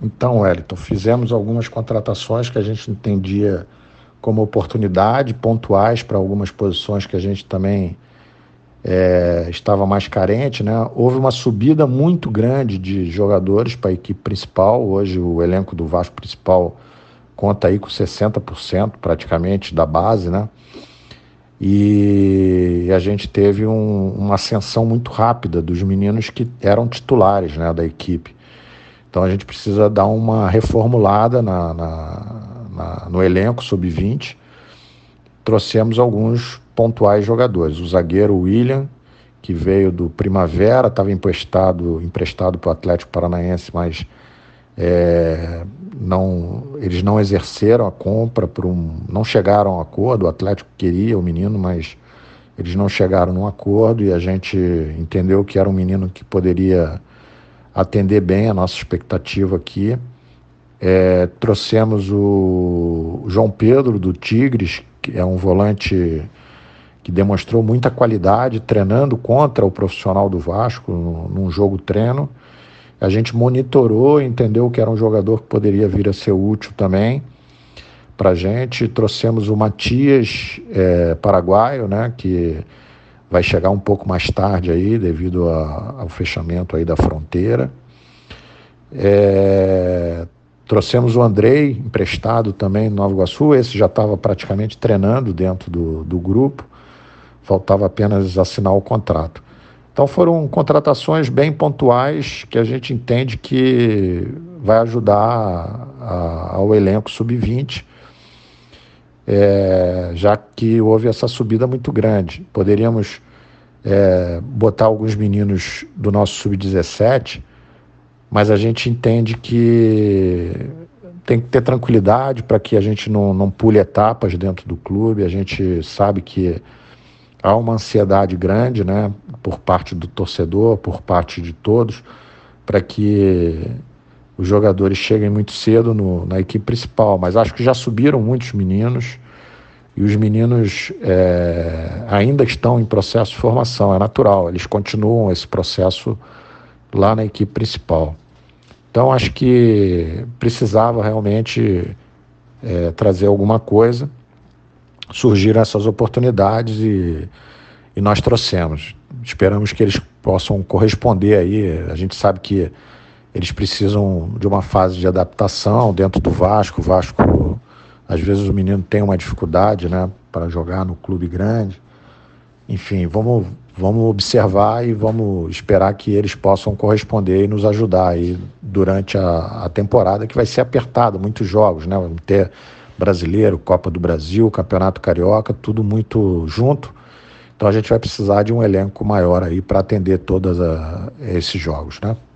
Então, Wellington, fizemos algumas contratações que a gente entendia como oportunidade, pontuais para algumas posições que a gente também estava mais carente, né? Houve uma subida muito grande de jogadores para a equipe principal. Hoje o elenco do Vasco principal conta aí com 60% praticamente da base, né? E a gente teve uma ascensão muito rápida dos meninos que eram titulares, né, da equipe. Então a gente precisa dar uma reformulada no elenco sub-20. Trouxemos alguns pontuais jogadores. O zagueiro William, que veio do Primavera, estava emprestado para o Atlético Paranaense, mas eles não exerceram a compra, não chegaram a um acordo. O Atlético queria o menino, mas eles não chegaram num acordo e a gente entendeu que era um menino que poderia atender bem a nossa expectativa aqui. Trouxemos o João Pedro do Tigres, que é um volante que demonstrou muita qualidade treinando contra o profissional do Vasco num jogo treino. A gente monitorou, entendeu que era um jogador que poderia vir a ser útil também para a gente. Trouxemos o Matias, paraguaio, né, que vai chegar um pouco mais tarde aí, devido ao fechamento aí da fronteira. Trouxemos o Andrei, emprestado também no Nova Iguaçu. Esse já estava praticamente treinando dentro do grupo, faltava apenas assinar o contrato. Então foram contratações bem pontuais que a gente entende que vai ajudar ao elenco sub-20, já que houve essa subida muito grande. Poderíamos botar alguns meninos do nosso sub-17, mas a gente entende que tem que ter tranquilidade para que a gente não pule etapas dentro do clube. A gente sabe que há uma ansiedade grande, né, por parte do torcedor, por parte de todos, para que os jogadores cheguem muito cedo na equipe principal. Mas acho que já subiram muitos meninos e os meninos ainda estão em processo de formação. É natural, eles continuam esse processo lá na equipe principal. Então acho que precisava realmente trazer alguma coisa. Surgiram essas oportunidades e nós trouxemos. Esperamos que eles possam corresponder aí. A gente sabe que eles precisam de uma fase de adaptação dentro do Vasco. O Vasco, às vezes o menino tem uma dificuldade, né, para jogar no clube grande. Enfim, vamos observar e vamos esperar que eles possam corresponder e nos ajudar aí durante a temporada, que vai ser apertada, muitos jogos, né? Vamos ter Brasileiro, Copa do Brasil, Campeonato Carioca, tudo muito junto. Então a gente vai precisar de um elenco maior aí para atender todos esses jogos, né?